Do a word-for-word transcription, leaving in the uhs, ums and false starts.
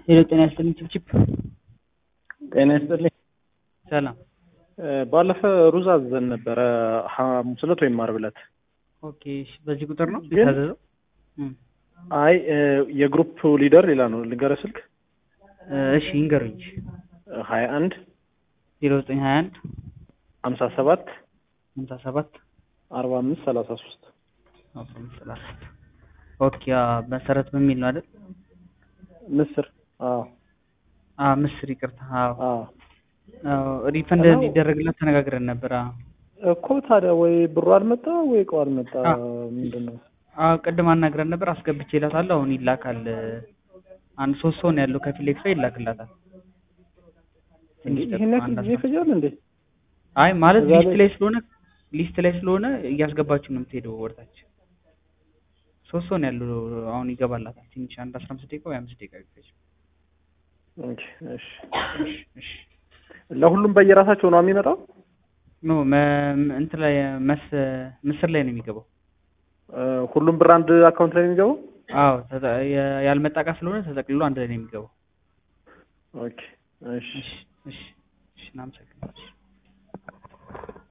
ሄሎ ጤና ይስጥልኝ ቺፕቺፕ። ጤና ይስጥልኝ። ሰላም። ባለፈ ሩዝ አዘን ነበረ ሐሙስ ዕለት ወይም ዓርብ ዕለት። ኦኬ እሺ፣ በዚህ ቁጥር ነው ግን- የታዘዘው? አይ የግሩፕ ሊደር ሌላ ነው። ልንገርህ ስልክ እሺ ይንገሩኝ። ሀያ አንድ ዜሮ ዘጠኝ ሀያ አንድ ሀምሳ ሰባት ሀምሳ ሰባት አርባ አምስት ሰላሳ ሶስት አስራ አምስት ሰላሳ ሶስት ኦኬ። አዎ መሰረት በሚል ነው አይደል? ምስር። አዎ አ ምስር ይቅርታ። አዎ አዎ አዎ ሪፈንድ እና- እንዲደረግላት ተነጋግረን ነበር። አዎ እኮ ታዲያ ወይ ብሩ አልመጣ ወይ እቃው አልመጣ አ ምንድን ነው? አዎ ቅድም አናግረን ነበር። አስገብቼላታለሁ። አሁን ይላካል። አንድ ሶስት ሰው ነው ያለው ከፊሌክስ ላይ ይላክላታል። እንዴ ትንሽ ይሄን ደግሞ ያክል አንድ ጊዜ አስራ- ይፈጃል እንዴ? አይ ማለት እዛ ሊስት ላይ- ላይ ስለሆነ ሊስት ላይ ስለሆነ እያስገባችሁ ነው የምትሄደው ወርታች። ሶስት ሰው ነው ያለው። አሁን ይገባላታል። ትንሽ አንድ አስራ አምስት ደቂቃ ወይ አምስት ደቂቃ ይፈጅ። ኦኬ እሺ። እሺ እሺ። ለሁሉም በየራሳቸው ነው የሚመጣው? ኖ መ- እንትን ላይ መስ ምስር ላይ ነው የሚገባው። እ፣ ሁሉም ብር አንድ አካውንት ላይ ነው የሚገባው? አዎ ተጠ- የ- ያልመጣ እቃ ስለሆነ ተጠቅልሎ አንድ ላይ ነው የሚገባው። ኦኬ እሺ። እሺ እሺ እሺ። እናመሰግናለን።